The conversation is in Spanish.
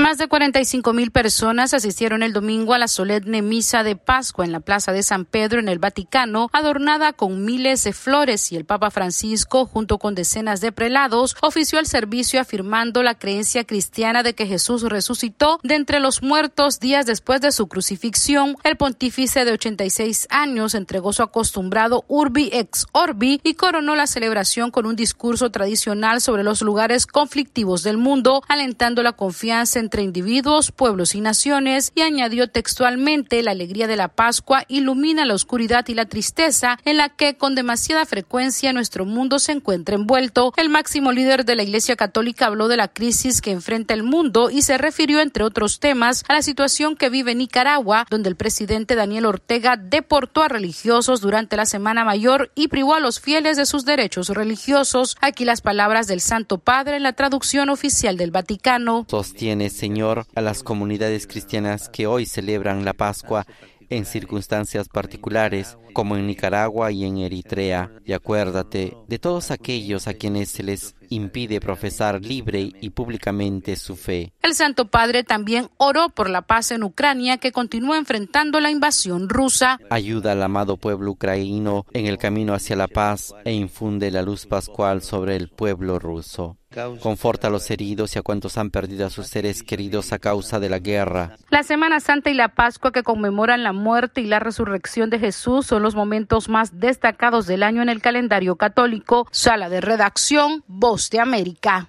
Más de 45,000 personas asistieron el domingo a la solemne misa de Pascua en la Plaza de San Pedro en el Vaticano, adornada con miles de flores, y el Papa Francisco, junto con decenas de prelados, ofició el servicio afirmando la creencia cristiana de que Jesús resucitó de entre los muertos días después de su crucifixión. El pontífice de 86 años entregó su acostumbrado Urbi ex Orbi y coronó la celebración con un discurso tradicional sobre los lugares conflictivos del mundo, alentando la confianza entre individuos, pueblos y naciones, y añadió textualmente: la alegría de la Pascua ilumina la oscuridad y la tristeza en la que con demasiada frecuencia nuestro mundo se encuentra envuelto. El máximo líder de la Iglesia Católica habló de la crisis que enfrenta el mundo y se refirió, entre otros temas, a la situación que vive Nicaragua, donde el presidente Daniel Ortega deportó a religiosos durante la Semana Mayor y privó a los fieles de sus derechos religiosos. Aquí las palabras del Santo Padre en la traducción oficial del Vaticano. Sostiene, Señor, a las comunidades cristianas que hoy celebran la Pascua en circunstancias particulares, como en Nicaragua y en Eritrea, y acuérdate de todos aquellos a quienes se les impide profesar libre y públicamente su fe. El Santo Padre también oró por la paz en Ucrania, que continúa enfrentando la invasión rusa. Ayuda al amado pueblo ucraniano en el camino hacia la paz e infunde la luz pascual sobre el pueblo ruso. Conforta a los heridos y a cuantos han perdido a sus seres queridos a causa de la guerra. La Semana Santa y la Pascua, que conmemoran la muerte y la resurrección de Jesús, son los momentos más destacados del año en el calendario católico. Sala de redacción, Voz de América.